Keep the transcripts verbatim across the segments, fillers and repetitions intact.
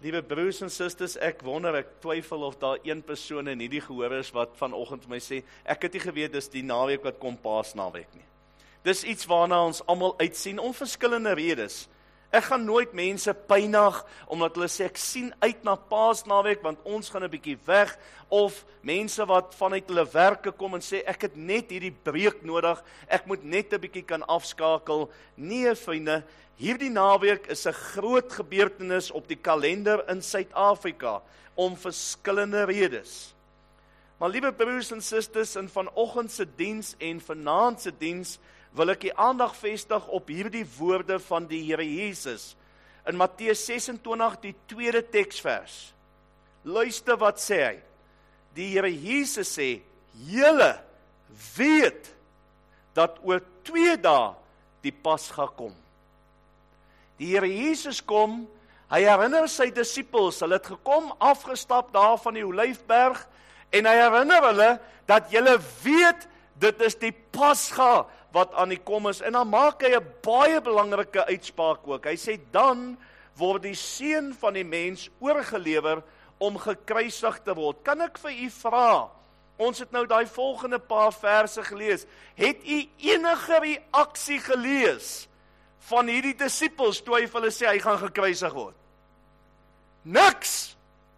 Liewe broers en susters, ek wonder, ek twyfel of daar een persoon in hierdie gehoor is wat vanoggend vir my sê, ek het nie geweet dis die naweek wat kom Paasnaweek nie. Dis iets waarna ons almal uitsien om verskillende redes. Ek gaan nooit mense pynig omdat hulle sê ek sien uit na Paasnaweek want ons gaan 'n bietjie weg, of mense wat vanuit hulle werke kom en sê ek het net hierdie breek nodig, ek moet net 'n bietjie kan afskakel. Nee vriende, hierdie naweek is 'n groot gebeurtenis op die kalender in Suid-Afrika om verskillende redes. Maar liewe broers en susters, in vanoggend se diens en vanaand se diens wil ek die aandag vestig op hierdie woorde van die Here Jesus. In Matteus ses en twintig, die tweede teksvers. Luister wat sê hy. Die Here Jesus sê, julle weet dat oor twee dae die Pasga kom. Die Here Jesus kom, hy herinner sy disippels, hulle het gekom, afgestap daar van die Olyfberg, en hy herinner hulle, dat julle weet, dit is die Pasga wat aan die kom is, en dan maak hy 'n baie belangrike uitspraak ook. Hy sê, dan word die seun van die mens oorgelewer om gekruisig te word. Kan ek vir u vra, ons het nou daai volgende paar verse gelees, het u enige reaksie gelees van hierdie disippels, toe hy vir hulle sê, hy gaan gekruisig word? Niks!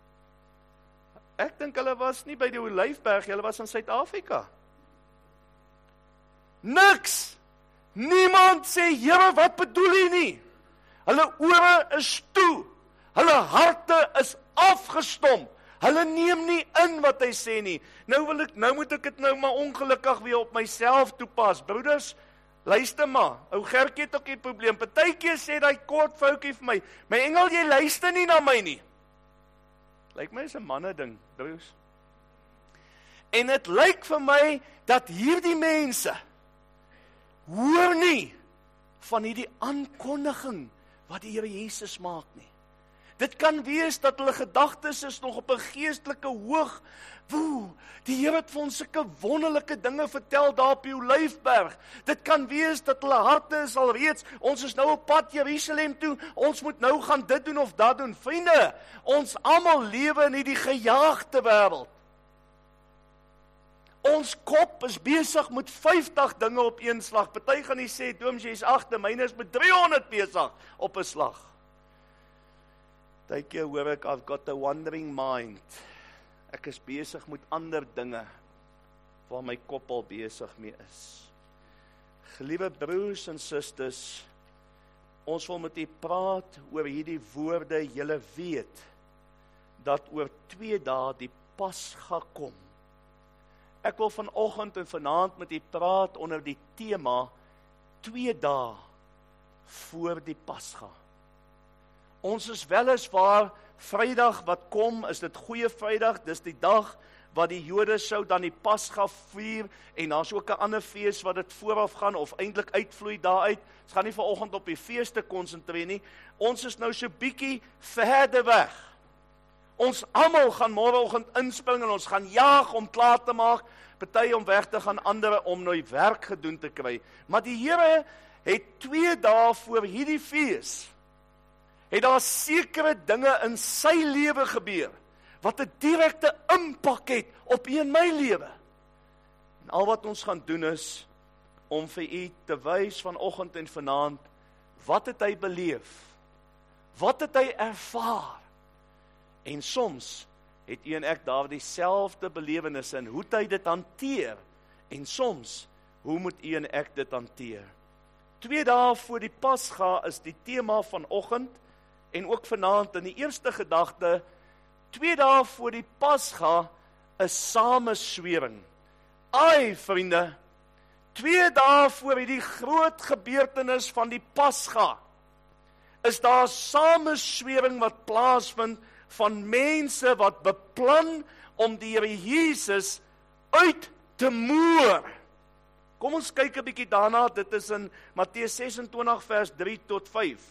Ek dink hulle was nie by die Olyfberg, hulle was in Suid-Afrika. Niks! Niemand sê, Here, wat bedoel jy nie? Hulle ore is toe, hulle harte is afgestomp, hulle neem nie in wat hy sê nie. Nou wil ek, nou moet ek dit nou maar ongelukkig weer op myself toepas. Broeders, luister maar, ou Gertjie het ook die probleem. Partykeer sê daai kort vroukie vir my, my engel, jy luister nie na my nie. Lyk my is 'n manne ding, broers. En dit lyk vir my dat hierdie mense hoor nie van hierdie aankondiging wat die Here Jesus maak nie. Dit kan wees dat hulle gedagtes is nog op 'n geestelike hoog. Woe, die Here het vir ons sulke wonderlike dinge vertel daar op die Olyfberg. Dit kan wees dat hulle harte is al reeds, ons is nou op pad Jerusalem toe, ons moet nou gaan dit doen of dat doen. Vriende, ons almal lewe in hierdie gejaagde wêreld. Ons kop is besig met vyftig dinge op een slag. Party gaan nie sê, Dooms, jy is agter, myne is met driehonderd besig op 'n slag. Partykeer hoor ek, I've got a wandering mind. Ek is besig met ander dinge, waar my kop al besig mee is. Geliewe broers en susters, ons wil met u praat oor hierdie woorde, julle weet, dat oor twee dae die Pasga kom. Ek wil vanoggend en vanaand met u praat onder die tema, twee dae voor die Pasga. Ons is weliswaar Vrydag wat kom, is dit Goeie Vrydag, dis die dag wat die Jode sou dan die Pasga vier, en daar's ook 'n ander fees wat dit vooraf gaan, of eintlik uitvloei daaruit. Ons gaan nie vanoggend op die feeste konsentreer nie. Ons is nou so bietjie verder weg. Ons almal gaan môreoggend inspring en ons gaan jaag om klaar te maak, party om weg te gaan, ander om nou werk gedoen te kry. Maar die Here het twee dae voor hierdie fees, het daar sekere dinge in sy lewe gebeur, wat 'n direkte impak het op u en my lewe. En al wat ons gaan doen is, om vir u te wys vanoggend en vanaand, wat het hy beleef? Wat het hy ervaar? En soms het u en ek daar dieselfde belewennisse, en hoe het hy dit hanteer? En soms, hoe moet u en ek dit hanteer? Twee dae voor die Pasga is die tema vanoggend, en ook vanaand in die eerste gedagte, twee dae voor die Pasga is sameswering. Ai, vriende, twee dae voor die groot gebeurtenis van die Pasga, is daar sameswering wat plaasvind van mense wat beplan om die Here Jesus uit te moer. Kom ons kyk 'n bietjie daarna, dit is in Matteus ses en twintig vers drie tot vyf.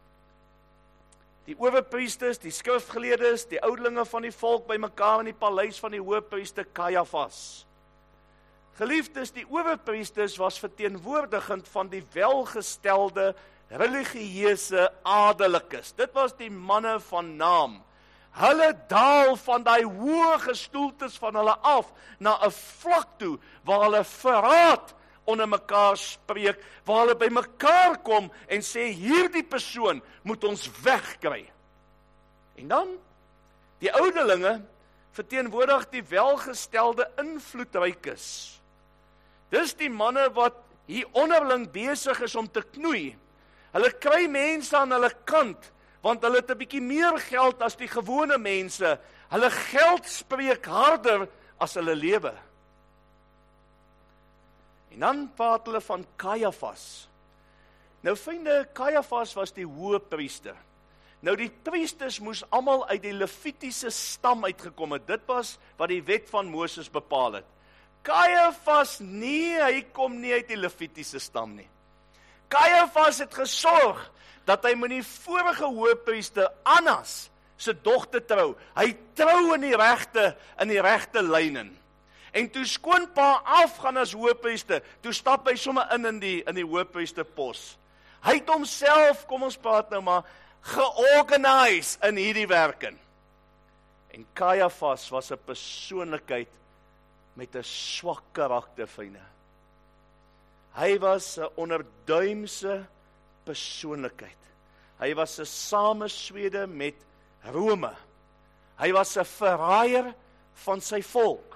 Die owerpriesters, die skrifgeleerdes, die oudelinge van die volk bymekaar in die paleis van die hoofpriester Kajafas. Geliefdes, die owerpriesters was verteenwoordigend van die welgestelde religieuse adellikes. Dit was die manne van naam. Hulle daal van die hoë gestoeltes van hulle af na 'n vlak toe waar hulle verraad onder mekaar spreek, waar hulle by mekaar kom en sê hierdie persoon moet ons wegkry. En dan die ouderlinge verteenwoordig die welgestelde invloedrykes. Dis die manne wat hier onderling besig is om te knoei. Hulle kry mense aan hulle kant, want hulle het 'n bietjie meer geld as die gewone mense. Hulle geld spreek harder as hulle lewe. En dan praat hulle van Kajafas. Nou vriende, Kajafas was die hoëpriester. Nou die priesters moes almal uit die Levitiese stam uitgekom het. Dit was wat die wet van Moses bepaal het. Kajafas nie, hy kom nie uit die Levitiese stam nie. Kajafas het gesorg dat hy met die vorige hoëpriester Annas se dogter trou. Hy trou in die regte in die regte lyn in. En toe skoonpa afgaan as hoëpriester, toe stap hy sommer in in die in die hoëpriesterpos. Hy het homself, kom ons praat nou maar, georganiseer in hierdie werking. En Kajafas was 'n persoonlikheid met 'n swak karakter, vriende. Hy was 'n onderduimse persoonlikheid. Hy was 'n sameswede met Rome. Hy was 'n verraaier van sy volk.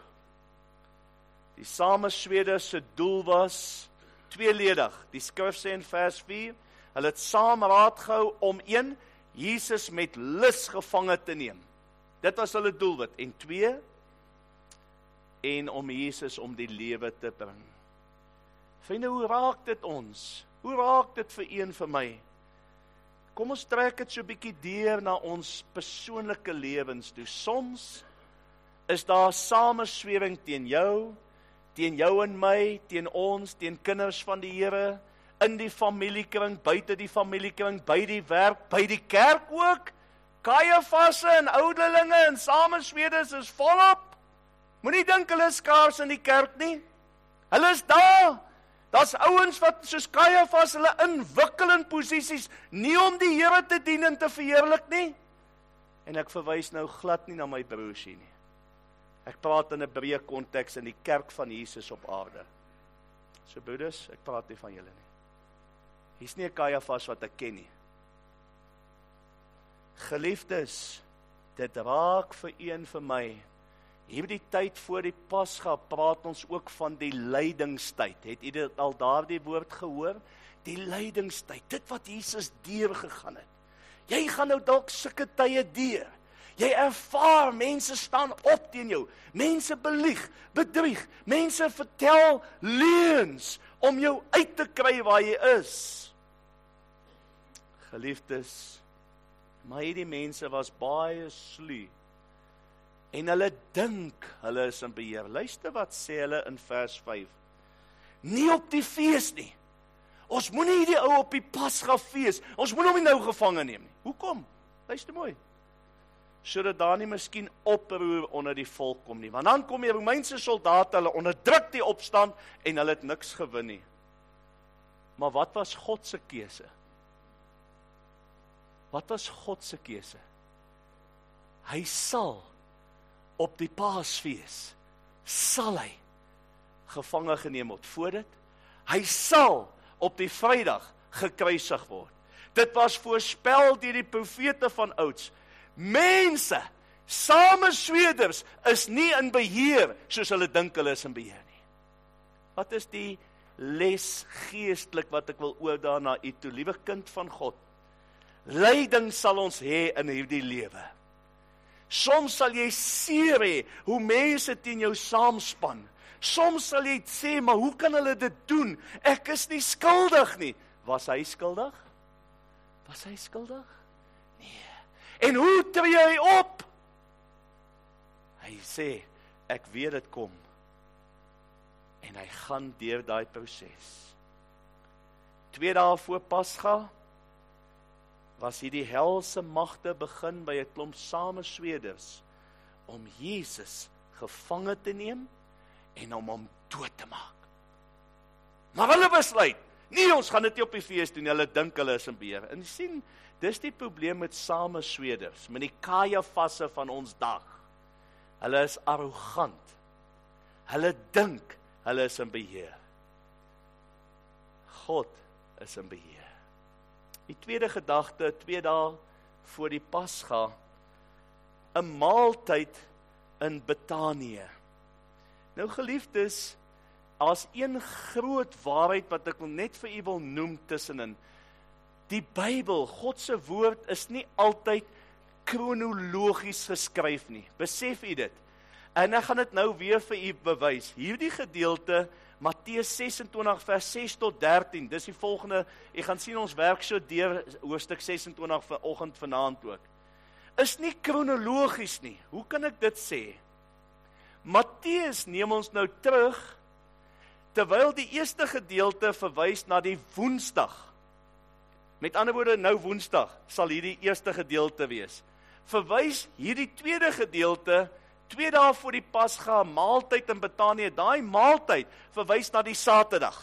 Die sameswede se doel was tweeledig. Die skrif sê in vers vier, hulle het saam raad gehou om een, Jesus met lus gevange te neem. Dit was hulle doelwit. En twee, en om Jesus om die lewe te bring. Vriende, hoe raak dit ons? Hoe raak dit vir een vir my? Kom ons trek dit so 'n bietjie deur na ons persoonlike lewens toe. Soms is daar sameswering teen jou, teen jou en my, teen ons, teen kinders van die Here, in die familiekring, buite die familiekring, by die werk, by die kerk ook. Kajafasse en ouderlinge en sameswedes is volop. Moenie dink hulle is skaars in die kerk nie. Hulle is daar. Daar's ouens wat soos Kajafas hulle inwikkel in posisies, nie om die Here te dien en te verheerlik nie. En ek verwys nou glad nie na my broers hier nie. Ek praat in 'n breë konteks in die kerk van Jesus op aarde. So broeders, ek praat nie van julle nie. Hier's nie 'n Kajafas wat ek ken nie. Geliefdes, dit raak vir een vir my. Hierdie tyd voor die Pasga praat ons ook van die lydingstyd. Het u dit al daardie woord gehoor? Die lydingstyd, dit wat Jesus deur gegaan het. Jy gaan nou dalk sulke tye deur. Jy ervaar, mense staan op teen jou. Mense belieg, bedrieg. Mense vertel leuns om jou uit te kry waar jy is. Geliefdes, maar hierdie mense was baie sluw. En hulle dink, hulle is in beheer. Luister wat sê hulle in vers vyf. Nie op die fees nie. Ons moet nie die ou op die Pasga fees. Ons moet hom nie nou gevange neem nie. Hoekom? Luister mooi. Sodat daar nie miskien oproer onder die volk kom nie. Want dan kom die Romeinse soldate, hulle onderdruk die opstand en hulle het niks gewin nie. Maar wat was God se keuse? Wat was God se keuse? Hy sal op die Paasfees sal hy gevange geneem word. Voor dit, hy sal op die Vrydag gekruisig word. Dit was voorspel deur die profete van ouds. Mense, samesweders is nie in beheer soos hulle dink hulle is in beheer nie. Wat is die les geestelik wat ek wil oordra na u toe, liewe kind van God? Lyding sal ons hê in hierdie lewe. Soms sal jy seer hê hoe mense teen jou saamspan. Soms sal jy sê, maar hoe kan hulle dit doen? Ek is nie skuldig nie. Was hy skuldig? Was hy skuldig? Nee. En hoe tree hy op? Hy sê, ek weet dit kom. En hy gaan deur daai proses. Twee dae voor Pasga was hierdie helse magte begin by 'n klomp samesweders om Jesus gevange te neem en om hom dood te maak. Maar hulle besluit, Nee, ons gaan dit nie op die fees doen, hulle dink hulle is in beheer. En sien, dis die probleem met samesweders, met die Kajafasse van ons dag. Hulle is arrogant. Hulle dink hulle is in beheer. God is in beheer. Die tweede gedagte, twee dae voor die Pasga, 'n maaltyd in Betanië. Nou geliefdes, as een groot waarheid wat ek net vir u wil noem tussenin. Die Bybel, God se woord, is nie altyd kronologies geskryf nie. Besef u dit? En ek gaan dit nou weer vir u bewys. Hierdie gedeelte, Matteus ses en twintig vers ses tot dertien, dis die volgende, jy gaan sien ons werk so deur hoofstuk ses en twintig vanoggend vanaand ook. Is nie kronologies nie. Hoe kan ek dit sê? Matteus neem ons nou terug, terwyl die eerste gedeelte verwys na die Woensdag. Met ander woorde, nou Woensdag sal hierdie eerste gedeelte wees. Verwys hierdie tweede gedeelte, twee dae voor die Pasga, maaltyd in Betanië, daai maaltyd verwys na die Saterdag.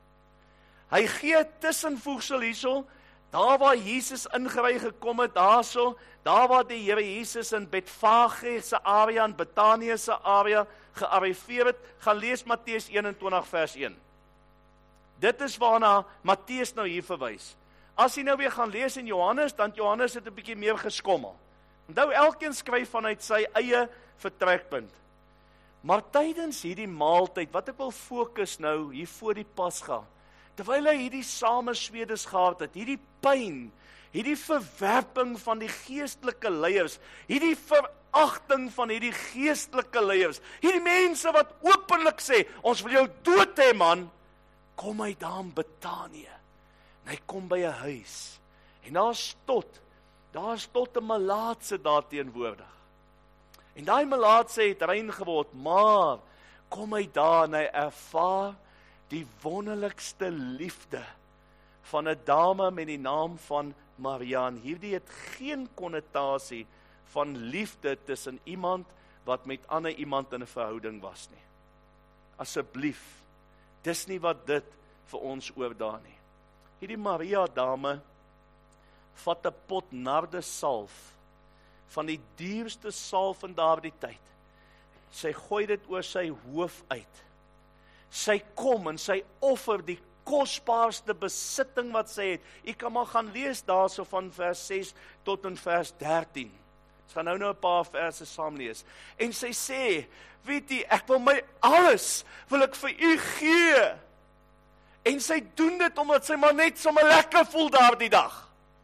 Hy gee tussenvoegsel hierso, daar waar Jesus ingery gekom het, daarso, daar waar die Here Jesus in Betfage se area, in Betanië se area gearriveer het, gaan lees Matteus eenentwintig vers een. Dit is waarna Matteus nou hier verwys. As jy nou weer gaan lees in Johannes, dan Johannes het 'n bietjie meer geskommel. Onthou, elkeen skryf vanuit sy eie vertrekpunt. Maar tydens hierdie maaltyd, wat ek wil fokus nou hier voor die Pasga, terwyl hy hierdie sameswedes gehad het, hierdie pyn, hierdie verwerping van die geestelike leiers, hierdie veragting van hierdie geestelike leiers, hierdie mense wat openlik sê, ons wil jou dood hê man, kom hy daar in Betanië, en hy kom by 'n huis, en daar is tot, daar is tot 'n melaatse daar teenwoordig, en daai melaatse het rein geword, maar, kom hy daar en hy ervaar die wonderlikste liefde van 'n dame met die naam van Maria. Hierdie het geen konnotasie van liefde tussen iemand wat met ander iemand in 'n verhouding was nie. Asseblief, dis nie wat dit vir ons oordra nie. Hierdie Maria dame vat 'n pot nardesalf, van die duurste salf in daardie tyd. Sy gooi dit oor sy hoof uit. Sy kom en sy offer die kosbaarste besitting wat sy het. U kan maar gaan lees daarso van vers ses tot in vers dertien. Ons gaan nou nou 'n paar verse saam lees. En sy sê, weet jy, ek wil my alles, wil ek vir u gee. En sy doen dit omdat sy maar net sommer lekker voel daardie dag.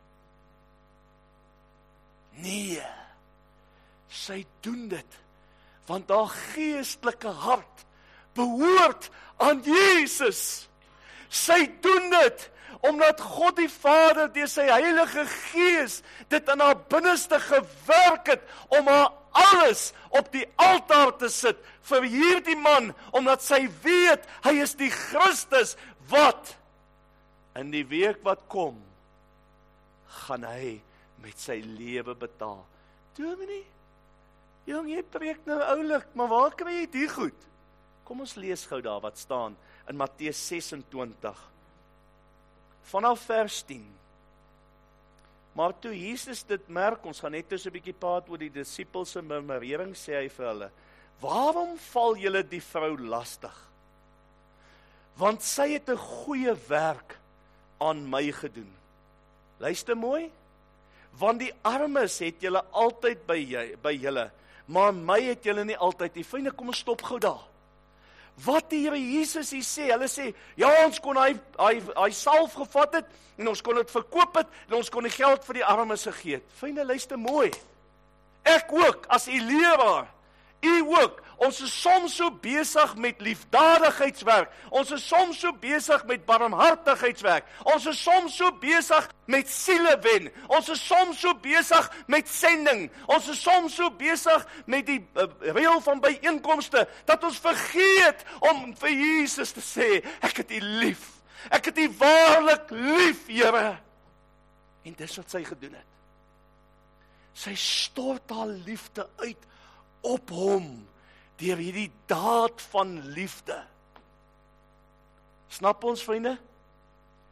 Nee, sy doen dit, want haar geestelike hart behoort aan Jesus. Sy doen dit, omdat God die Vader deur sy Heilige Gees dit in haar binneste gewerk het, om haar alles op die altaar te sit, vir hierdie man, omdat sy weet, hy is die Christus, wat in die week wat kom, gaan hy met sy lewe betaal. Dominee, jong, jy preek nou oulik, maar waar kry jy die goed? Kom ons lees gou daar wat staan in Matteus ses en twintig. Vanaf vers tien. Maar toe Jesus dit merk, ons gaan net so 'n bietjie praat oor die disippels se murmurering, sê hy vir hulle, waarom val julle die vrou lastig? Want sy het 'n goeie werk aan my gedoen. Luister mooi, want die armes het julle altyd by, jy, by julle, maar my het julle nie altyd nie. Vriende, kom ons stop gou daar. Wat die Here Jesus hier sê, hulle sê, ja, ons kon hy, hy, hy salf gevat het, en ons kon dit verkoop het, en ons kon die geld vir die armes gegee het. Vriende, luister mooi. Ek ook, as u leraar, u ook, ons is soms so besig met liefdadigheidswerk, ons is soms so besig met barmhartigheidswerk, ons is soms so besig met siele wen, ons is soms so besig met sending, ons is soms so besig met die uh, reël van byeenkomste, dat ons vergeet om vir Jesus te sê, ek het u lief, ek het u waarlik lief, Here. En dis wat sy gedoen het. Sy stort haar liefde uit op hom, deur hierdie daad van liefde. Snap ons, vriende?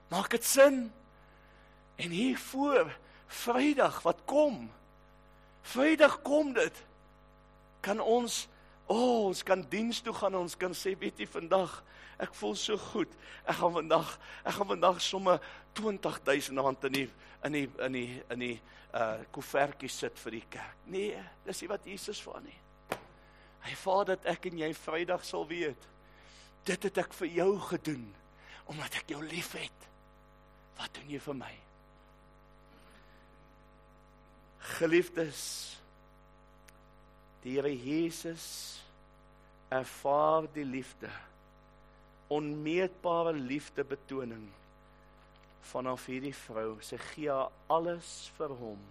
Maak dit sin? En hiervoor, Vrydag wat kom, Vrydag kom dit, kan ons, oh, ons kan diens toe gaan, ons kan sê, weet jy, vandag, ek voel so goed, ek gaan vandag, ek gaan vandag somme twintig duisend rand in die, in die, in die, in die uh, koevertjie sit vir die kerk. Nee, dis nie wat Jesus vir nie. Hy vra dat ek en jy Vrydag sal weet, dit het ek vir jou gedoen, omdat ek jou lief het. Wat doen jy vir my? Geliefdes, die Here Jesus ervaar die liefde, onmeetbare liefde betoning vanaf hierdie vrou. Sy gee haar alles vir hom.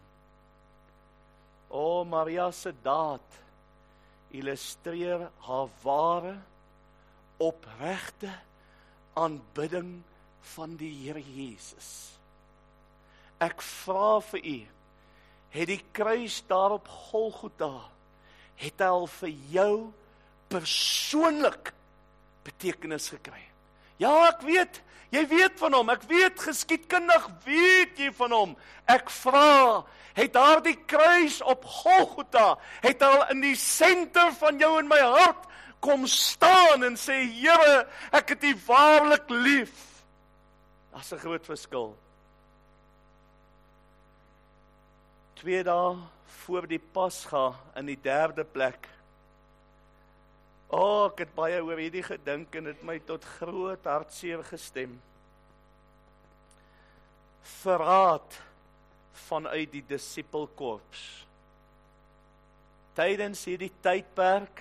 O, Maria se daad illustreer haar ware, opregte aanbidding van die Here Jesus. Ek vra vir u, het die kruis daar op Golgotha, het hy al vir jou persoonlik betekenis gekry? Ja, ek weet, jy weet van hom, ek weet geskiedkundig, weet jy van hom. Ek vra, het daar die kruis op Golgotha, het al in die senter van jou en my hart kom staan en sê, Here, ek het u waarlik lief. Dat is 'n groot verskil. Twee dae voor die Pasga in die derde plek. O, oh, ek het baie oor hierdie gedink en het my tot groot hartseer gestem. Verraad vanuit die disipelkorps. Tydens hierdie tydperk,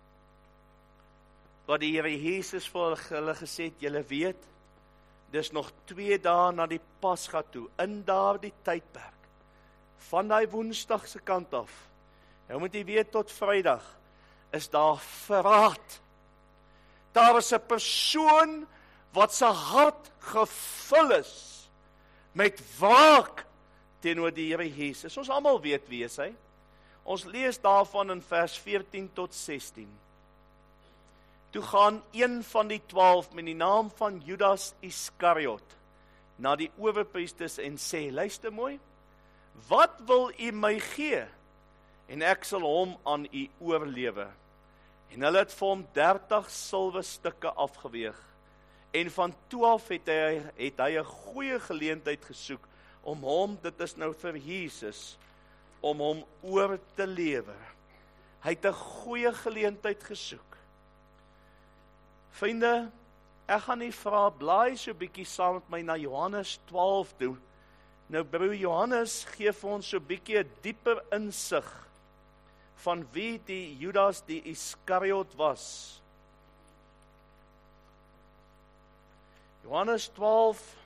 wat die Here Jesus vir hulle gesê het, julle weet, dis nog twee dae na die Pasga toe, in daardie tydperk, van die Woensdag se kant af, nou moet jy weet tot Vrydag, is daar verraad. Daar is 'n persoon wat sy hart gevul is met wraak teenoor die Here Jesus. Ons almal weet wie is hy. Ons lees daarvan in vers veertien tot sestien. Toe gaan een van die twaalf met die naam van Judas Iskariot na die owerpriesters en sê, luister mooi, wat wil u my gee? En ek sal hom aan u oorlewe. En hulle het vir hom dertig silwerstukke afgeweeg. En van toe af het hy, het hy 'n goeie geleentheid gesoek om hom, dit is nou vir Jesus, om hom oor te lewer. Hy het 'n goeie geleentheid gesoek. Vriende, ek gaan nie vra, blaai so bietjie saam met my na Johannes twaalf toe. Nou broer Johannes gee vir ons so bietjie 'n dieper insig van wie die Judas die Iskariot was. Johannes twaalf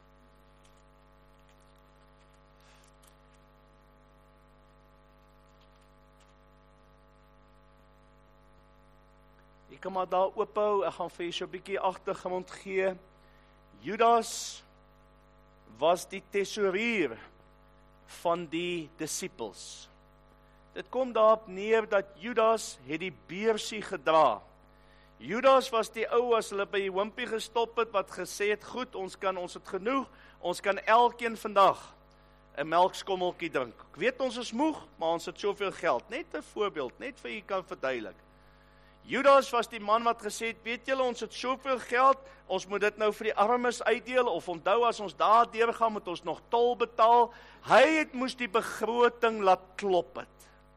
Ek kan maar daar oophou, ek gaan vir jy so 'n bietjie agtergrond gee. Judas was die tesourier van die disippels. Dit kom daarop neer dat Judas het die beursie gedra. Judas was die ou as hulle by die wimpie gestop het, wat gesê het, goed, ons kan, ons het genoeg, ons kan elkeen vandag 'n melkskommeltjie drink. Ek weet ons is moeg, maar ons het soveel geld. Net 'n voorbeeld, net vir jy kan verduidelik. Judas was die man wat gesê het, weet julle, ons het soveel geld, ons moet dit nou vir die armes uitdeel, of onthou as ons daar deurgaan, moet ons nog tol betaal. Hy het moes die begroting laat klop het.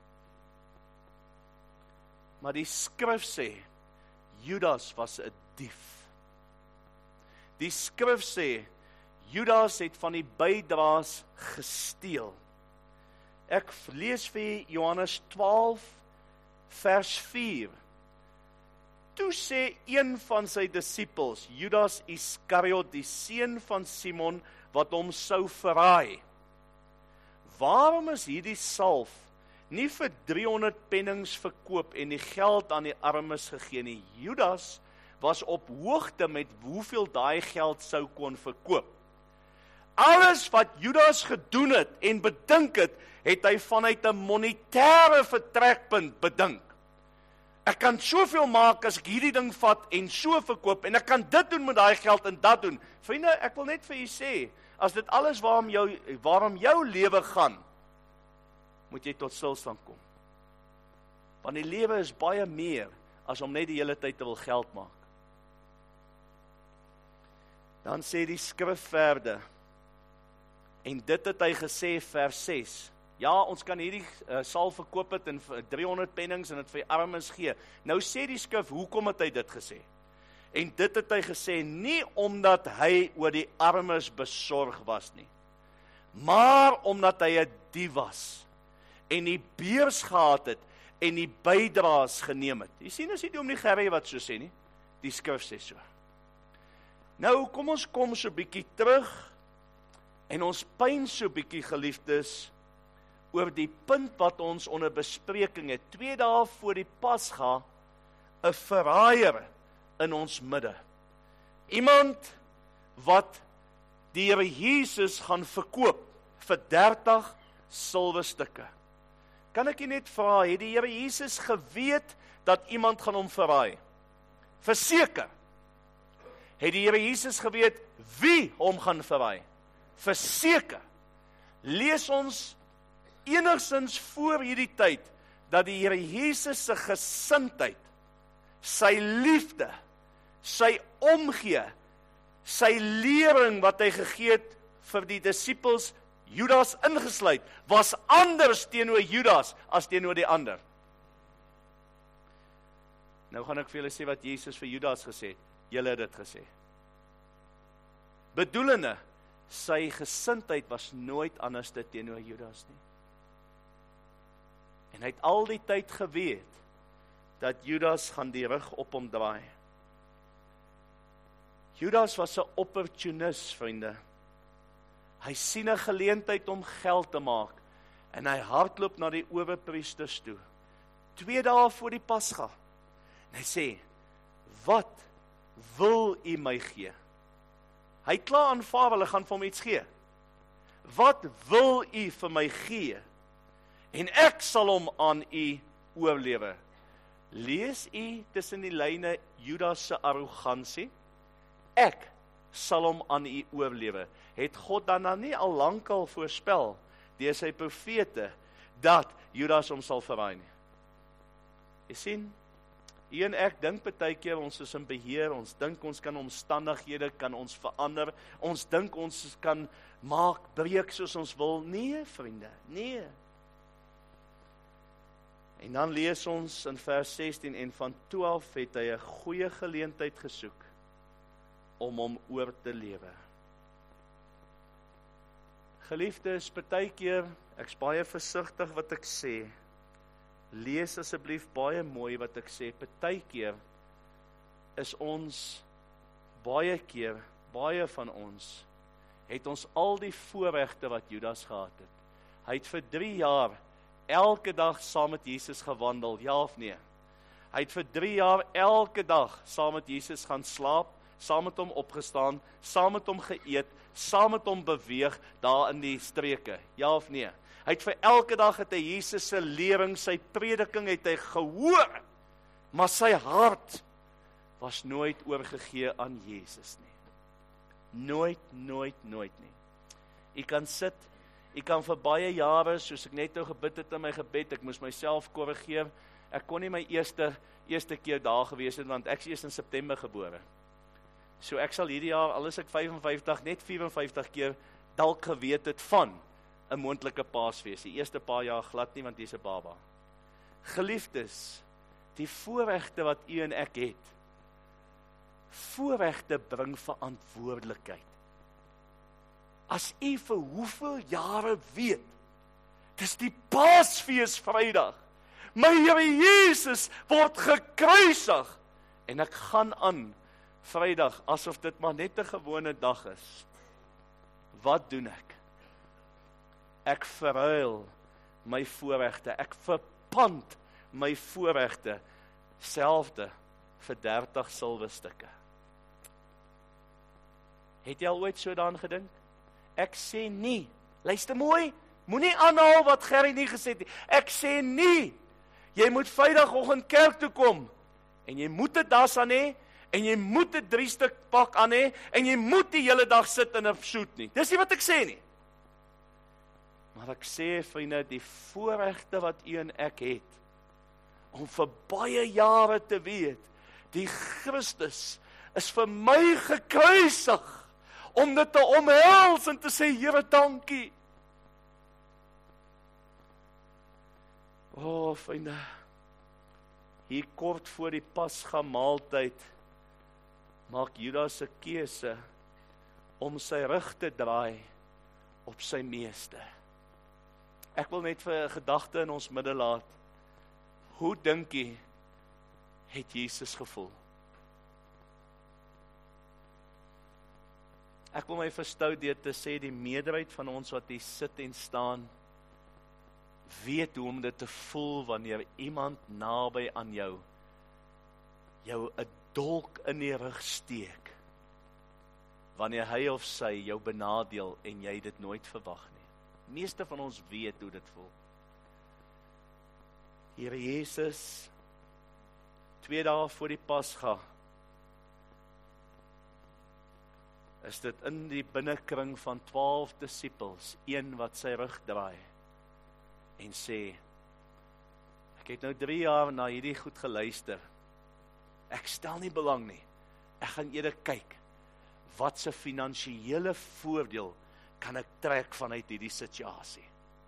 Maar die skrif sê, Judas was 'n dief. Die skrif sê, Judas het van die bydraes gesteel. Ek lees vir Johannes twaalf, vers vier. Toe sê een van sy disippels, Judas Iskariot, die seun van Simon, wat hom sou verraai. Waarom is hierdie salf nie vir driehonderd pennings verkoop en die geld aan die armes gegee nie? Judas was op hoogte met hoeveel daai geld sou kon verkoop. Alles wat Judas gedoen het en bedink het, het hy vanuit 'n monetêre vertrekpunt bedink. Ek kan soveel maak as ek hierdie ding vat en so verkoop, en ek kan dit doen met daai geld en dat doen. Vriende, ek wil net vir u sê, as dit alles waarom jou, waarom jou lewe gaan, moet jy tot stilstand kom. Want die lewe is baie meer, as om net die hele tyd te wil geld maak. Dan sê die skrif verder, en dit het hy gesê vers ses, ja, ons kan hierdie uh, saal verkoop het en driehonderd pennings en het vir armes gee. Nou sê die skrif, hoekom het hy dit gesê? En dit het hy gesê, nie omdat hy oor die armes besorg was nie, maar omdat hy 'n dief was, en die beurs gehad het, en die bydraes geneem het. Jy sien, is nie om die Gerrie wat so sê nie, die skrif sê so. Nou, kom ons kom so bietjie terug, en ons pyn so bietjie geliefdes, oor die punt wat ons onder bespreking het, twee dae voor die Pasga, 'n verraaier in ons midde. Iemand wat die Here Jesus gaan verkoop vir dertig silwerstukke. Kan ek jy net vra, het die Here Jesus geweet dat iemand gaan hom verraai? Verseker. Het die Here Jesus geweet wie hom gaan verraai? Verseker. Lees ons enigstens voor hierdie tyd, dat die Here Jesus se gesindheid, sy liefde, sy omgee, sy lering wat hy gegee het vir die disippels, Judas ingesluit, was anders teenoor Judas as teenoor die ander. Nou gaan ek vir julle sê wat Jesus vir Judas gesê het. Julle het dit gesê. Bedoelende, sy gesindheid was nooit anders teenoor Judas nie. En hy het al die tyd geweet, dat Judas gaan die rug op hom draai. Judas was 'n opportunis, vriende. Hy sien 'n geleentheid om geld te maak, en hy hardloop na die owerpriesters toe, twee dae voor die Pasga, en hy sê, wat wil u my gee? Hy het klaar aanvaar, hulle gaan vir hom iets gee. Wat wil u vir my gee? En ek sal hom aan u oorlewer. Lees u tussen die lyne Judas se arrogansie? Ek sal hom aan u oorlewer. Het God dan dan nie al lankal voorspel, deur sy profete, dat Judas hom sal verraai nie? Jy sien, u en ek dink partykeer ons is in beheer, ons dink ons kan omstandighede, kan ons verander, ons dink ons kan maak, breek soos ons wil. Nee, vriende, nee. En dan lees ons in vers sestien, en van toe af het hy 'n goeie geleentheid gesoek, om hom oor te lewe. Geliefdes, partykeer, ek's baie versigtig wat ek sê, lees asseblief baie mooi wat ek sê, partykeer is ons, baie keer, baie van ons, het ons al die voorregte wat Judas gehad het. Hy het vir drie jaar, elke dag saam met Jesus gewandel, ja of nee? Hy het vir drie jaar elke dag saam met Jesus gaan slaap, saam met hom opgestaan, saam met hom geëet, saam met hom beweeg, daar in die streke, ja of nee? Hy het vir elke dag het hy Jesus se lering, sy prediking het hy gehoor, maar sy hart was nooit oorgegee aan Jesus nie. Nooit, nooit, nooit nie. Jy kan sit, jy kan vir baie jare, soos ek net nou gebid het in my gebed, ek moes myself korrigeer, ek kon nie my eerste, eerste keer daar gewees het, want ek is eers in September gebore. So ek sal hierdie jaar, al is ek vyf en vyftig, net vyf en vyftig keer dalk geweet het van 'n moontlike paasfees. Die eerste paar jaar glad nie, want jy's 'n baba. Geliefdes, die voorregte wat u en ek het, voorregte bring verantwoordelikheid. As u vir hoeveel jare weet, dis die Paasfees Vrydag, my Here Jesus word gekruisig, en ek gaan aan Vrydag, asof dit maar net 'n gewone dag is. Wat doen ek? Ek verruil my voorregte, ek verpand my voorregte, selfde vir dertig silwerstukke. Het jy al ooit so daaraan gedink? Ek sê nie, luister mooi, moenie aanhaal wat Gerrie nie gesê het nie. Ek sê nie, Jy moet Vrydagoggend kerk toe kom, en jy moet 'n das aan hê, en jy moet 'n drie stuk pak aan hê, en jy moet die hele dag sit in 'n soet nie. Dis nie wat ek sê nie. Maar ek sê, vriende, die voorregte wat u en ek het, om vir baie jare te weet, die Christus is vir my gekruisig, om dit te omhels en te sê, Here, dankie. O, oh, vriende, hier kort voor die Pasga maaltyd, maak Judas 'n keuse, om sy rug te draai, op sy meester. Ek wil net vir 'n gedagte in ons midde laat. Hoe dink jy het Jesus gevoel? Ek wil my verstou deur te sê, die meerderheid van ons wat hier sit en staan, weet hoe om dit te voel wanneer iemand naby aan jou, jou 'n dolk in die rug steek, wanneer hy of sy jou benadeel en jy dit nooit verwag nie. Meeste van ons weet hoe dit voel. Here Jesus, twee dae voor die Pasga, is dit in die binnekring van twaalf disippels, een wat sy rug draai, en sê, ek het nou drie jaar na hierdie goed geluister, ek stel nie belang nie, ek gaan eerder kyk, wat se finansiële voordeel kan ek trek vanuit hierdie situasie.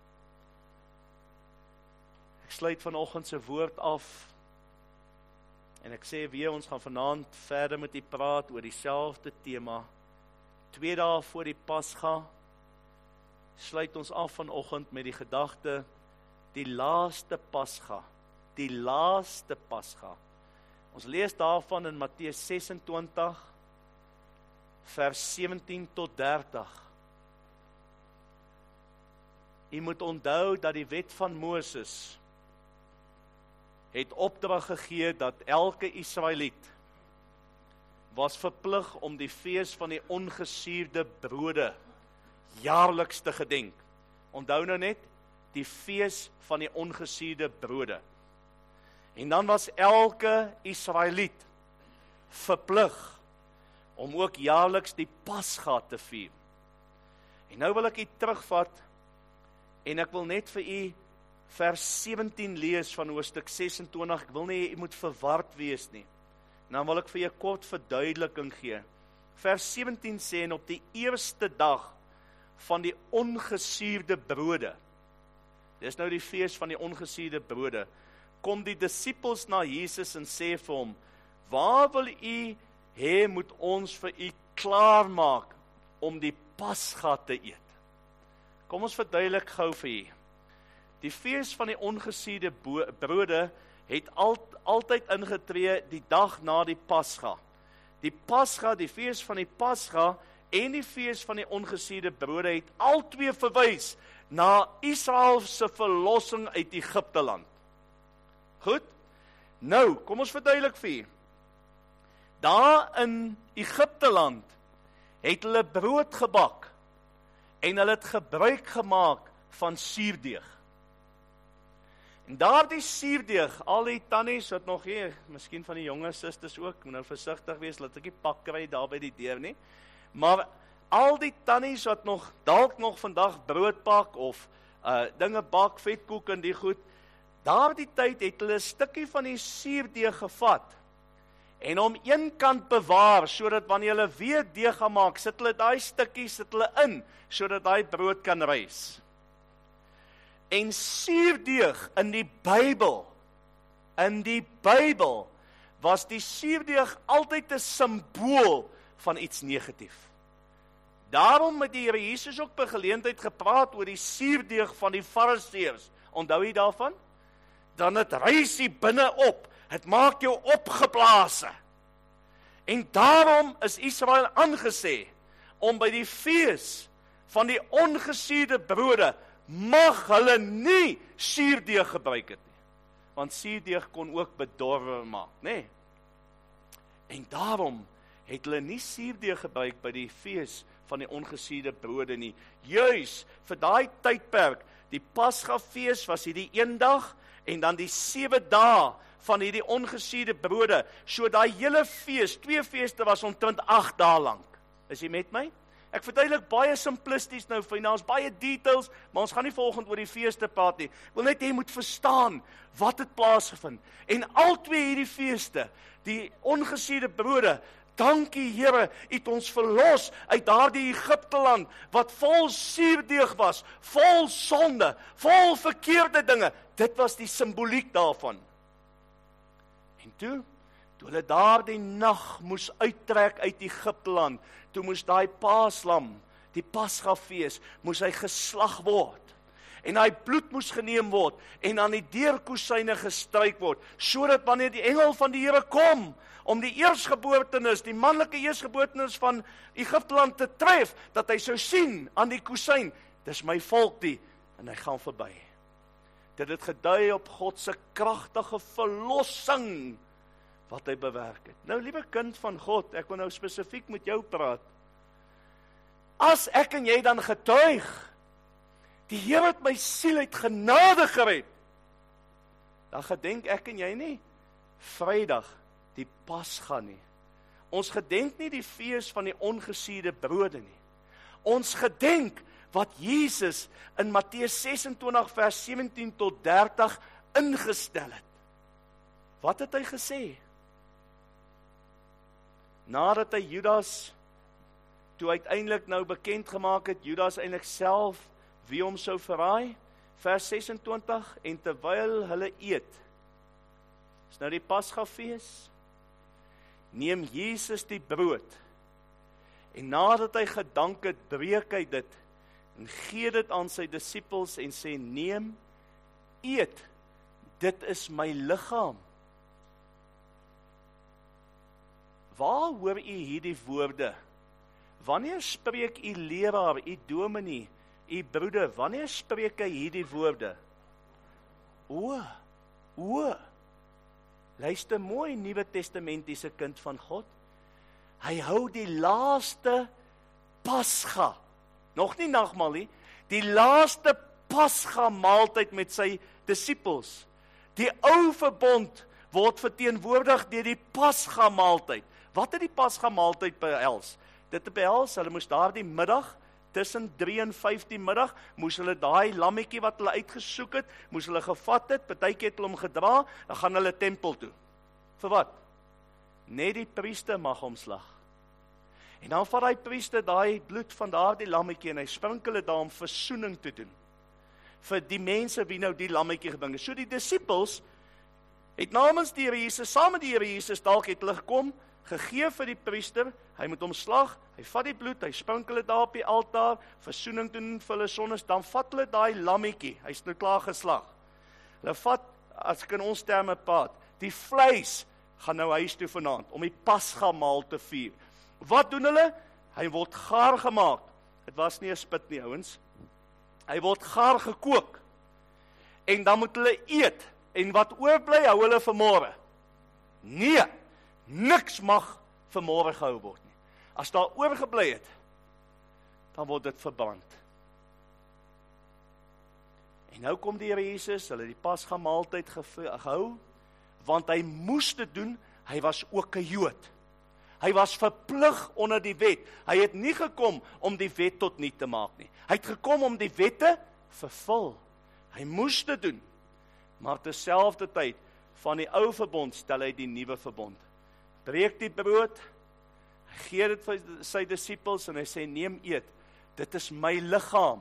Ek sluit vanoggend se woord af, en ek sê weer, ons gaan vanaand verder met u praat oor dieselfde tema. Twee dae voor die Pasga, sluit ons af vanoggend met die gedagte, die laaste Pasga, die laaste Pasga. Ons lees daarvan in Matteus ses en twintig, vers sewentien tot dertig. U moet onthou dat die wet van Moses het opdrag gegee dat elke Israeliet was verplig om die fees van die ongesuurde brode jaarliks te gedenk. Onthou nou net, die fees van die ongesuurde brode. En dan was elke Israeliet verplig om ook jaarliks die Pasga te vier. En nou wil ek u terugvat, en ek wil net vir u vers sewentien lees van hoofstuk ses en twintig, ek wil nie, u moet verward wees nie. Nou wil ek vir jou kort verduideliking gee. Vers sewentien sê, en op die eerste dag van die ongesuurde brode, dis nou die fees van die ongesuurde brode, kom die disippels na Jesus en sê vir hom, waar wil u hê moet ons vir u klaarmaak om die Pasga te eet? Kom ons verduidelik gou vir u. Die fees van die ongesuurde brode het al, altyd ingetree die dag na die Pasga. Die Pasga, die fees van die Pasga en die fees van die ongesuurde brode het albei verwys na Israel se verlossing uit Egipte land. Goed? Nou, kom ons verduidelik vir u. Daar in Egipte land het hulle brood gebak en hulle het gebruik gemaak van suurdeeg. En daardie suurdeeg, al die tannies wat nog hier, miskien van die jonge susters ook, moet nou versigtig wees, laat ek nie pak kry daar by die deur nie, maar al die tannies wat nog, dalk nog vandag brood pak, of uh, dinge bak, vetkoek en die goed, daardie tyd het hulle 'n stukkie van die suurdeeg gevat, en om een kant bewaar, sodat wanneer hulle weer deeg gaan maak, sit hulle daai stukkie, sit hulle in, sodat daai brood kan rys. En suurdeeg in die Bybel, in die Bybel, was die suurdeeg altyd 'n simbool van iets negatief. Daarom het die Here Jesus ook by geleentheid gepraat oor die suurdeeg van die Fariseërs. Onthou jy daarvan? Dan het rys hier binne op, het maak jou opgeblaase. En daarom is Israel aangesê, om by die fees van die ongesuurde brode, mag hulle nie suurdeeg gebruik het nie. Want suurdeeg kon ook bedorwe maak, nê? En daarom het hulle nie suurdeeg gebruik by die fees van die ongesuurde brode nie. Juis vir daai tydperk, die Pasga fees was hierdie een dag, En dan die sewe dae van hierdie ongesuurde brode, so daai hele fees, twee feeste was omtrent agt dae lank. Is jy met my? Ek verduidelik baie simplisties nou vir ons, baie details, maar ons gaan nie volgende oor die feeste praat nie. Ek wil net jy moet verstaan wat het plaasgevind. En al twee hierdie feeste, die ongesuurde brode, dankie Here, het ons verlos uit daardie Egipteland, wat vol suurdeeg was, vol sonde, vol verkeerde dinge. Dit was die simboliek daarvan. En toe, toe hulle daardie nag moes uittrek uit Egipteland, toe moes daai paaslam, die Pasgafees, moes hy geslag word. En hy bloed moes geneem word, en aan die deurkosyne gestryk word, sodat wanneer die engel van die Here kom, om die eersgeboortenis, die manlike eersgeboortenis van Egipteland te tref, dat hy sou sien aan die kosyn, dis my volk die, en hy gaan verby. Dit het gedui op God se kragtige verlossing, wat hy bewerk het. Nou, liewe kind van God, ek wil nou spesifiek met jou praat. As ek en jy dan getuig, die Here het my siel uit genade gered, dan gedenk ek en jy nie, Vrydag, die Pasga nie. Ons gedenk nie die fees van die ongesuurde brode nie. Ons gedenk wat Jesus in Matteus ses en twintig vers sewentien tot dertig ingestel het. Wat het hy gesê? Nadat hy Judas, toe uiteindelik nou bekend gemaak het, Judas eintlik self, wie hom sou verraai, vers ses en twintig, en terwyl hulle eet, is nou die Pasgafees, neem Jesus die brood, en nadat hy gedank het, breek hy dit, en gee dit aan sy disippels, en sê, neem, eet, dit is my liggaam. Waar hoor u hierdie woorde? Wanneer spreek u leraar, u dominee, u broeder, wanneer spreek hy hierdie woorde? O, o, luister mooi, Nuwe Testamentiese kind van God. Hy hou die laaste Pasga, nog nie nagmaal nie, die laaste Pasga maaltyd met sy disippels. Die ou verbond word verteenwoordig deur die Pasga maaltyd. Wat het die Pasga maaltyd behels? Dit behels, hulle moes daardie middag, tussen drie en vyf die middag, moes hulle daai lammetjie wat hulle uitgesoek het, moes hulle gevat het, partykeer het hulle hom gedra, dan gaan hulle tempel toe. Vir wat? Net die priester mag hom slag. En dan vat hy priester daai bloed van daardie lammetjie en hy sprinkel dit daar om versoening te doen. Vir die mense wie nou die lammetjie gebring het. So die disippels het namens die Here Jesus, saam met die Here Jesus, dalk het hulle gekom, gegee vir die priester, hy moet hom slag, hy vat die bloed, hy sprinkel dit daar op die altaar, versoening doen vir hulle sondes, dan vat hulle daai lammetjie, hy's nou klaar geslag. Hulle vat, as ek in ons terme praat, die vleis gaan nou huis toe vanaand, om die Pasga maal te vier. Wat doen hulle? Hy word gaar gemaak. Dit was nie 'n spit nie, ouens. Hy word gaar gekook. En dan moet hulle eet. En wat oorbly, hou hulle vir môre. Nee, niks mag vir môre gehou word nie. As daar oorgebly het, dan word dit verbrand. En nou kom die Here Jesus, hulle die Pasga maaltyd gehou, want hy moes dit doen, hy was ook 'n Jood. Hy was verplig onder die wet. Hy het nie gekom om die wet tot niet te maak nie. Hy het gekom om die wette vervul. Hy moes dit doen. Maar terselfdertyd van die ou verbond stel hy die nuwe verbond. Breek die brood, hy gee dit vir sy disippels en hy sê, neem eet, dit is my liggaam.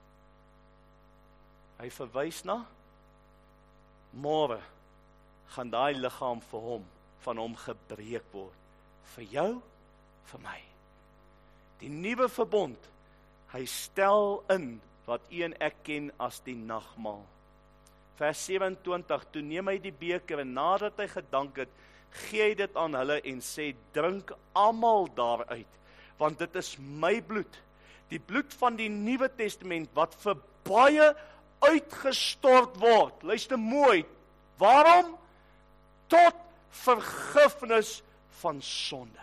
Hy verwys na, môre gaan daai liggaam vir hom, van hom gebreek word. Vir jou, vir my. Die nuwe verbond, hy stel in wat u en ek ken as die nagmaal. Vers sewe-en-twintig, toe neem hy die beker en nadat hy gedank het, gee hy dit aan hulle en sê, drink almal daaruit, want dit is my bloed, die bloed van die Nuwe Testament, wat vir baie uitgestort word. Luister mooi, waarom? Tot vergifnis van sonde.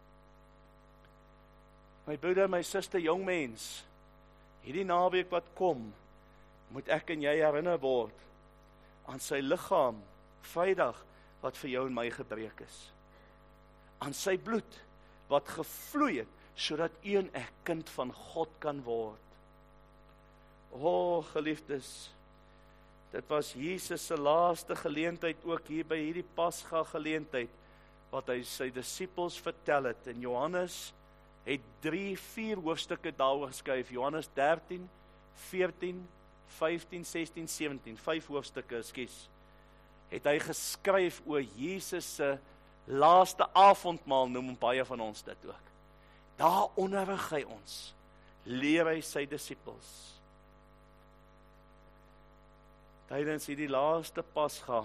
My broeder, my suster, jong mens, hierdie naweek wat kom, moet ek en jy herinner word, aan sy liggaam, Vrydag, wat vir jou en my gebreek is. Aan sy bloed, wat gevloei het, sodat u en ek kind van God kan word. O, geliefdes, dit was Jesus se laaste geleentheid, ook hier by hierdie Pasga geleentheid, wat hy sy disippels vertel het, en Johannes het drie, vier hoofstukke daaroor geskryf, Johannes dertien, veertien, vyftien, sestien, sewentien, vyf hoofstukke, ekskuus, het hy geskryf oor Jesus se laaste avondmaal, noem baie van ons dit ook. Daar onderrig hy ons, leer hy sy disippels. Tydens hierdie laaste Pasga,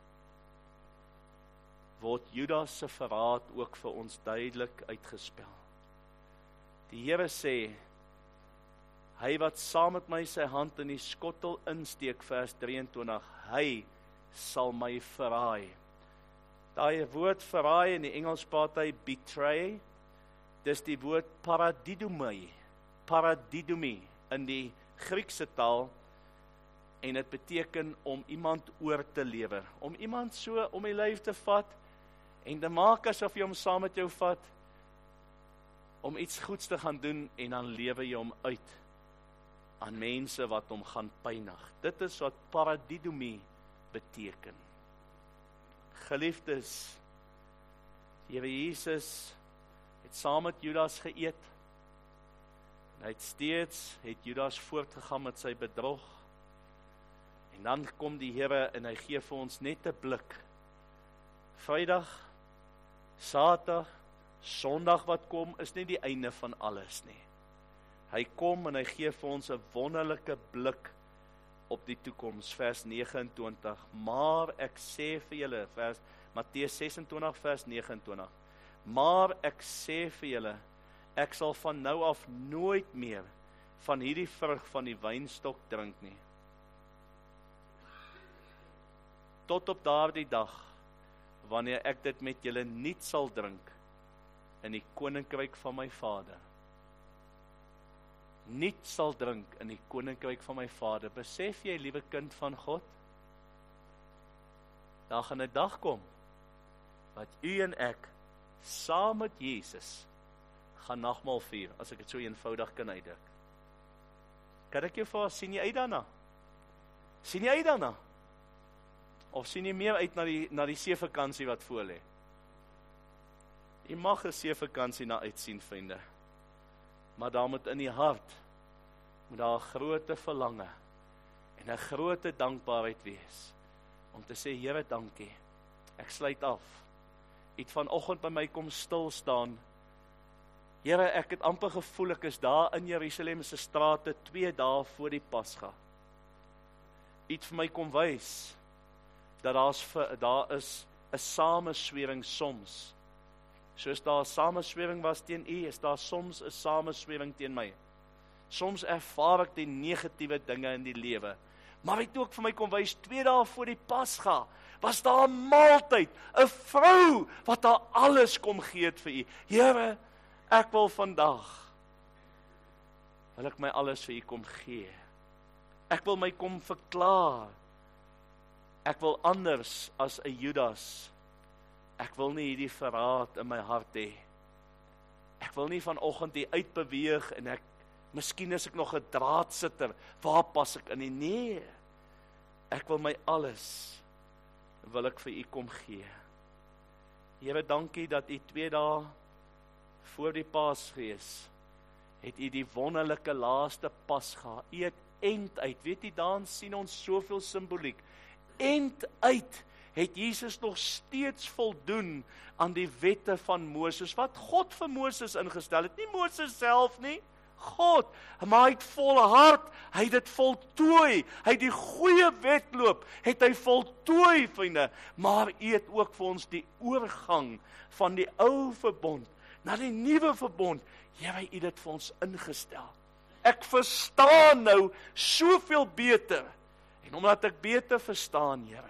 word Judas se verraad ook vir ons duidelik uitgespel. Die Here sê, hy wat saam met my sy hand in die skottel insteek, vers drieëntwintig, hy sal my verraai. Daai woord verraai in die Engels praat hy betray, dis die woord paradidomai, paradidomi in die Griekse taal, en dit beteken om iemand oor te lewer, om iemand so om die lyf te vat, en te maak asof jy hom saam met jou vat, om iets goeds te gaan doen, en dan lewe jy hom uit, aan mense wat hom gaan pynig. Dit is wat paradidomie beteken. Geliefdes, Here Jesus het saam met Judas geëet, en hy het steeds, het Judas voortgegaan met sy bedrog, en dan kom die Here en hy gee vir ons net 'n blik. Vrydag, Saterdag, Sondag wat kom, is nie die einde van alles nie. Hy kom en hy gee vir ons 'n wonderlike blik op die toekoms, vers negenentwintig. Maar ek sê vir julle, vers Matteus ses en twintig, vers negenentwintig. Maar ek sê vir julle, ek sal van nou af nooit meer van hierdie vrug van die wynstok drink nie. Tot op daardie dag, wanneer ek dit met julle niet sal drink, in die koninkryk van my Vader. Niet sal drink in die koninkryk van my Vader. Besef jy, liewe kind van God, daar gaan 'n dag kom, wat u en ek, saam met Jesus, gaan nagmaal vier, as ek dit so eenvoudig kan uitdruk. Kan ek jou vra, sien jy uit daarna? Sien jy uit daarna? Of sien jy meer uit na die, na die seevakansie wat voor lê? Jy mag 'n seevakansie na uitsien, vriende. Maar daar moet in die hart, moet daar 'n groot verlange, en 'n groot dankbaarheid wees, om te sê, Here, dankie, ek sluit af. U het vanoggend by my kom stil staan. Here, ek het amper gevoel, ek is daar in Jerusalem se strate, twee dae voor die Pasga. U het vir my kom wys, dat daar's, daar is 'n sameswering soms. Soos daar 'n sameswering was teen u, is daar soms 'n sameswering teen my. Soms ervaar ek die negatiewe dinge in die lewe. Maar hy het ook vir my kom wys, twee dae voor die Pasga, was daar 'n maaltyd, 'n vrou, wat daar alles kom gee het vir u. Here, ek wil vandag, wil ek my alles vir u kom gee. Ek wil my kom verklaar. Ek wil anders as 'n Judas. Ek wil nie hierdie verraad in my hart hê. Ek wil nie vanoggend hier uitbeweeg en ek, miskien is ek nog 'n draadsitter, waar pas ek in die nee? Ek wil my alles, wil ek vir u kom gee. Here, dankie dat u twee dae voor die Paasfees, het u die wonderlike laaste Pasga, u het end uit, weet u, daarin sien ons soveel simboliek, end uit, het Jesus nog steeds voldoen aan die wette van Moses, wat God vir Moses ingestel het, nie Moses self nie, God, maar hy het volhard, hy het dit voltooi, hy het die goeie wedloop, het hy voltooi, vriende, maar hy het ook vir ons die oorgang van die ou verbond, na die nuwe verbond, Here, hy het dit vir ons ingestel. Ek verstaan nou soveel beter, en omdat ek beter verstaan, Here,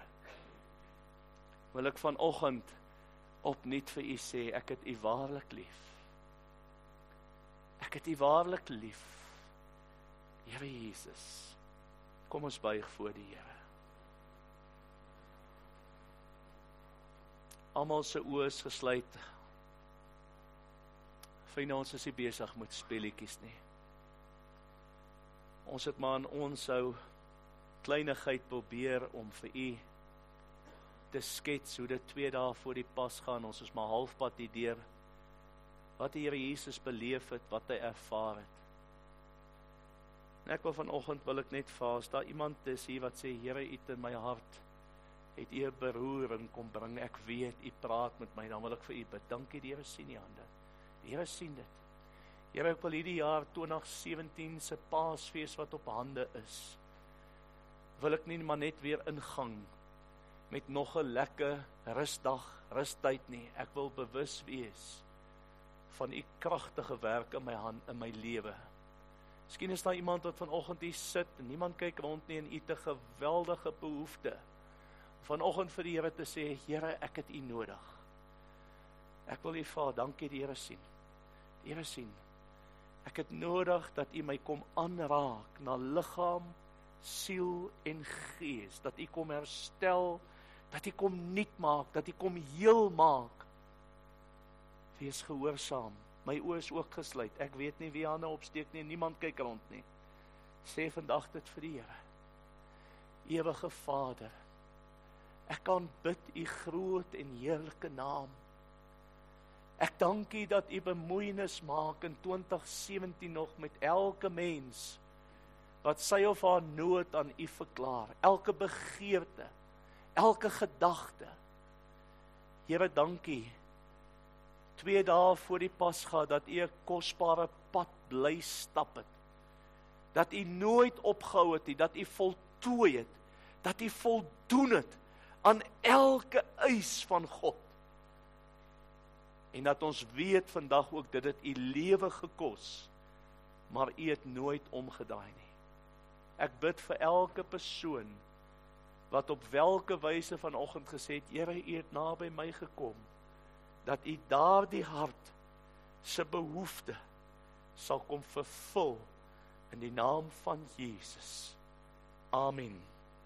wil ek vanoggend opnuut vir u sê, ek het u waarlik lief. Ek het u waarlik lief. Here Jesus, kom ons buig voor die Here. Almal se oë is gesluit. Vriende, ons is nie besig met speletjies nie. Ons het maar in ons ou kleinigheid probeer om vir u te skets hoe dit twee dae voor die pas gaan. Ons is maar halfpad hier deur. Wat die Here Jesus beleef het, wat hy ervaar het. En ek wil vanoggend wil ek net vra, as daar iemand is hier wat sê, Here, u het in my hart, het u 'n beroering kom bring, ek weet, u praat met my, dan wil ek vir u bid. Dankie, die Here sien die hande. Die Here sien dit. Here, ek wil hierdie jaar twintig sewentien se Paasfees wat op hande is, wil ek nie maar net weer ingang met nog 'n lekker rusdag, rustyd nie. Ek wil bewus wees van u kragtige werk in my hand, in my lewe. Miskien is daar iemand wat vanoggend hier sit en niemand kyk rond nie en u het 'n geweldige behoefte vanoggend vir die Here te sê, Here, ek het u nodig. Ek wil u vra, dankie, die Here sien. Die Here sien. Ek het nodig dat u my kom aanraak na liggaam, siel en gees, dat u kom herstel, dat u kom nuut maak, dat u kom heel maak. Wees gehoorsaam. My oë is ook gesluit. Ek weet nie wie hande opsteek nie, niemand kyk rond nie. Sê vandag dit vir die Here. Ewige Vader, ek kan bid u groot en heerlike naam. Ek dank u dat u bemoeienis maak in twintig sewentien nog met elke mens wat sy of haar nood aan u verklaar, elke begeerte, elke gedagte. Here, dankie, twee dae voor die Pasga, dat u 'n kosbare pad bly stap het, dat u nooit opgehou het nie, dat u voltooi het, dat u voldoen het aan elke eis van God, en dat ons weet vandag ook, dat dit u lewe gekos, maar u het nooit omgedraai nie. Ek bid vir elke persoon, wat op welke wyse vanoggend gesê het, Here, u het naby my gekom, dat u daardie hart se behoefte sal kom vervul in die naam van Jesus. Amen.